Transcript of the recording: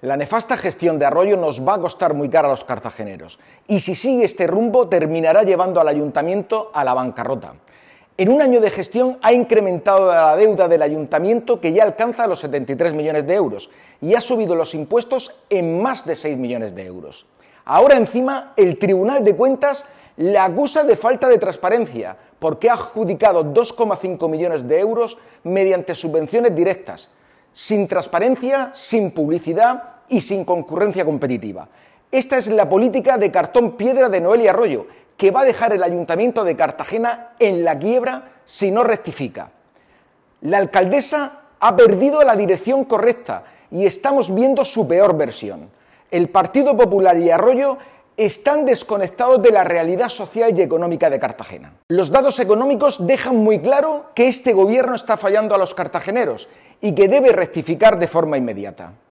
La nefasta gestión de Arroyo nos va a costar muy caro a los cartageneros y si sigue este rumbo terminará llevando al ayuntamiento a la bancarrota. En un año de gestión ha incrementado la deuda del ayuntamiento que ya alcanza los 73 millones de euros y ha subido los impuestos en más de 6 millones de euros. Ahora encima el Tribunal de Cuentas le acusa de falta de transparencia porque ha adjudicado 2,5 millones de euros mediante subvenciones directas, sin transparencia, sin publicidad y sin concurrencia competitiva. Esta es la política de cartón piedra de Noelia Arroyo, que va a dejar el Ayuntamiento de Cartagena en la quiebra si no rectifica. La alcaldesa ha perdido la dirección correcta y estamos viendo su peor versión. El Partido Popular y Arroyo están desconectados de la realidad social y económica de Cartagena. Los datos económicos dejan muy claro que este gobierno está fallando a los cartageneros y que debe rectificar de forma inmediata.